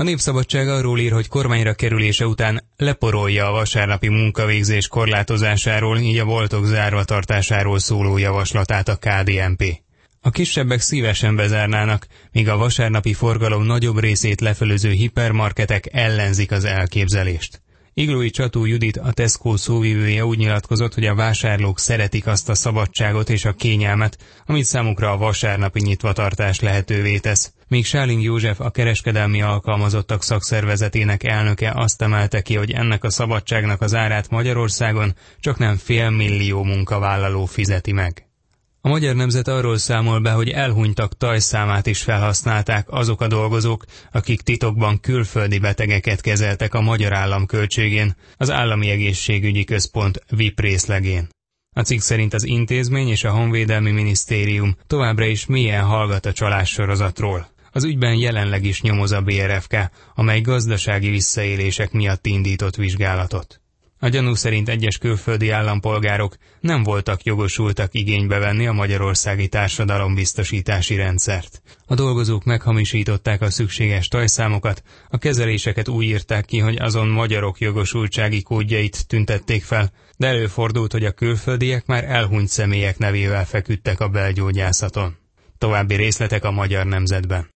A Népszabadság arról ír, hogy kormányra kerülése után leporolja a vasárnapi munkavégzés korlátozásáról, így a boltok zárva tartásáról szóló javaslatát a KDNP. A kisebbek szívesen bezárnának, míg a vasárnapi forgalom nagyobb részét lefölöző hipermarketek ellenzik az elképzelést. Iglói Csató Judit, a Tesco szóvivője úgy nyilatkozott, hogy a vásárlók szeretik azt a szabadságot és a kényelmet, amit számukra a vasárnapi nyitvatartás lehetővé tesz. Míg Sáling József, a kereskedelmi alkalmazottak szakszervezetének elnöke azt emelte ki, hogy ennek a szabadságnak az árát Magyarországon csaknem 500 000 munkavállaló fizeti meg. A Magyar Nemzet arról számol be, hogy elhunytak tajszámát is felhasználták azok a dolgozók, akik titokban külföldi betegeket kezeltek a magyar állam költségén, az Állami Egészségügyi Központ VIP részlegén. A cikk szerint az intézmény és a Honvédelmi Minisztérium továbbra is mélyen hallgat a csalássorozatról. Az ügyben jelenleg is nyomoz a BRFK, amely gazdasági visszaélések miatt indított vizsgálatot. A gyanú szerint egyes külföldi állampolgárok nem voltak jogosultak igénybe venni a magyarországi társadalombiztosítási rendszert. A dolgozók meghamisították a szükséges tajszámokat, a kezeléseket úgy írták ki, hogy azon magyarok jogosultsági kódjait tüntették fel, de előfordult, hogy a külföldiek már elhunyt személyek nevével feküdtek a belgyógyászaton. További részletek a Magyar Nemzetben.